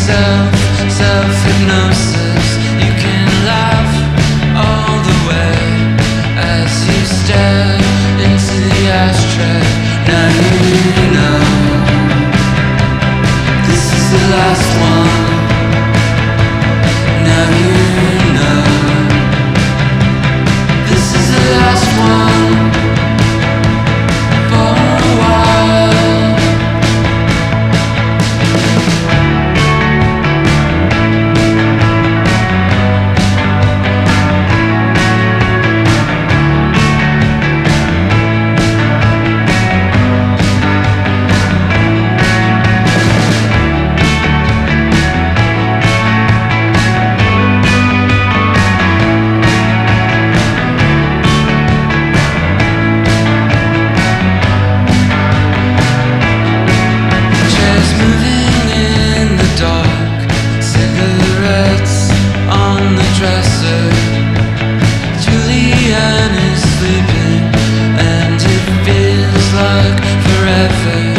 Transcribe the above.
self-hypnosis. You can laugh all the way as you stare into the ashtray. Now you know this is the last one. Now you know this is the last one for a while. Chairs moving in the dark, cigarettes on the dresser. Julianne is sleeping, and it feels like forever.